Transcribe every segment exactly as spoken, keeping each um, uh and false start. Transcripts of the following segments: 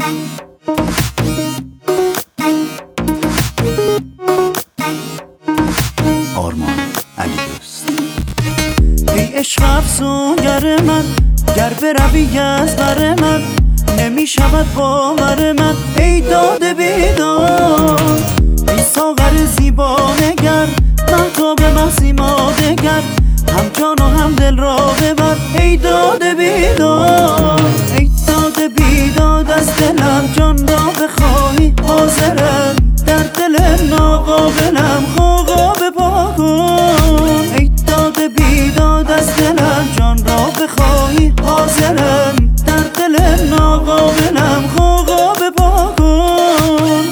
آرمان علیدوست. ای عشق افسونگر من، گر بروی از بر من نمی شود باور من. ای داده بیداد، ای ساغر زیبا نگر، مهتاب محسیما دگر، هم جان و هم دل را ببر. ای داده بیداد، ای داده بیداد، از دلم جان را بخواهی حاضرم، در دل ناقابلم خوغا بپا کن. ای داده بیداد، از دلم جان را بخواهی حاضرم، در دل ناقابلم خوغا بپا کن.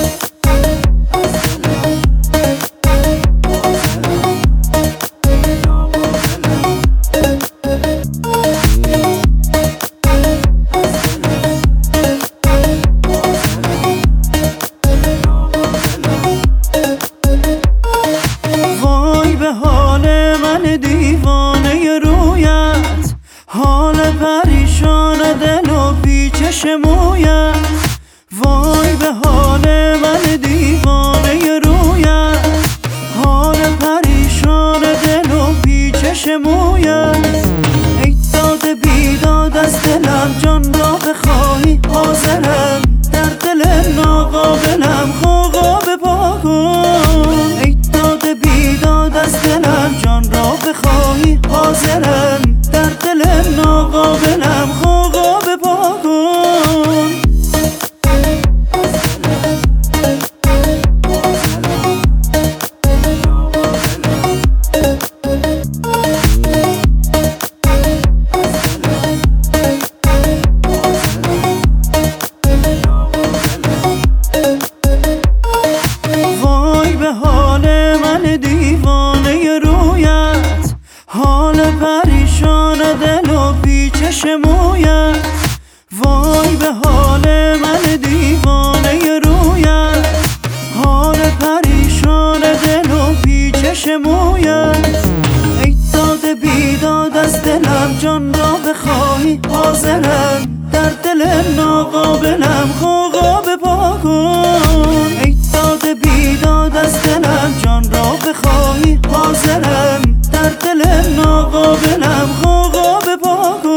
حال پریشان دل و پیچش مویت، وای به حال من دیوانه رویت. حال پریشان دل و پیچش مویت. ای داده بیداد، از دلم جان را بخواهی حاضرم، در دل ناقابلم خوغا بپا کن. ای داده بیداد، از دلم جان را بخواهی حاضرم، در دل ناقابلم خوغا بپا کن. وای به حال من دیوانه رویت، حال پریشان دل و پیچش مویت. وای به حال من دیوانه رویت، حال پریشان دل و پیچش مویت. ای داده بیداد، از دلم جان را بخواهی حاضرم، در دل ناقابلم خوغا بپا کن. ای داده بیداد، از دلم جان را بخواهی حاضرم، در دل ناقابلم خوغا بپا کن.